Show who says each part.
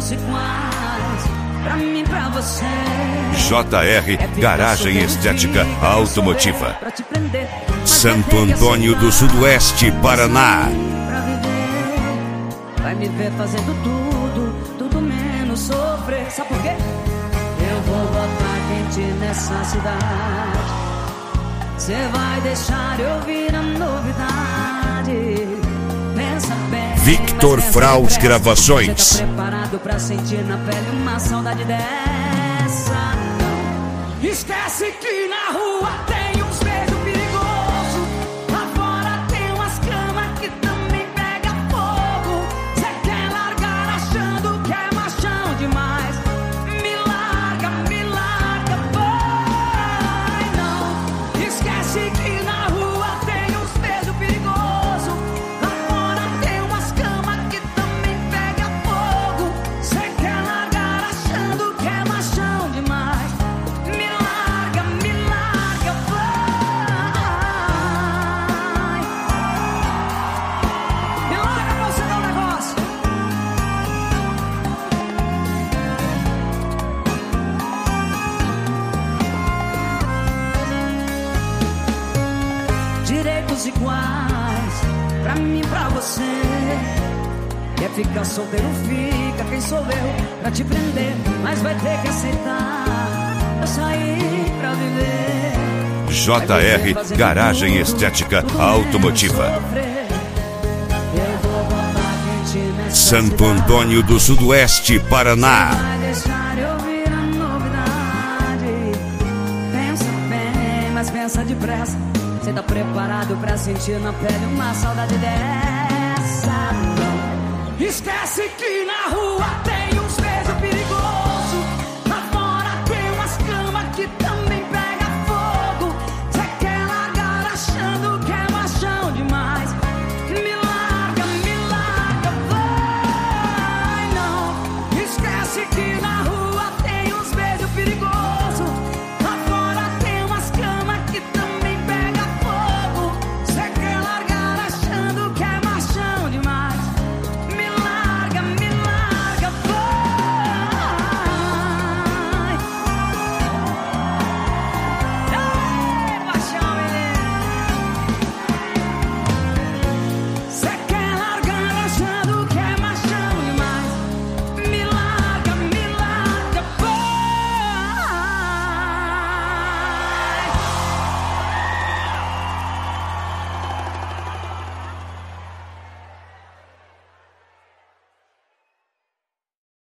Speaker 1: direitos iguais pra mim, pra você.
Speaker 2: JR Garagem Estética Automotiva, Santo Antônio do Sudoeste, Paraná.
Speaker 1: Vai me ver fazendo tudo menos sofrer. Sabe por quê? Eu vou botar quente nessa cidade. Cê vai deixar eu ouvir a novidade. Pensa bem.
Speaker 2: Victor Fraus Gravações.
Speaker 1: Cê tá preparado pra sentir na pele uma saudade dessa? Não. Esquece que na rua tem uns beijos perigosos. Lá fora tem umas camas que também pega fogo. Cê quer largar achando que é machão demais. Me larga, vai não. Esquece que na rua tem uns beijos perigosos. Lá fora tem umas camas que também pega fogo. Cê quer largar achando que é machão demais. Me larga, vai. Me larga pra você dar um negócio. Direitos iguais pra mim, pra você. Quer ficar solteiro, fica. Quem sou eu pra te prender? Mas vai ter que aceitar. Eu saí pra viver.
Speaker 2: JR Garagem Estética Automotiva, Santo Antônio do Sudoeste, Paraná.
Speaker 1: Vai deixar eu ouvir a novidade. Pensa bem, mas pensa depressa. Cê tá preparado pra sentir na pele uma saudade dessa? Não. Esquece que na rua tem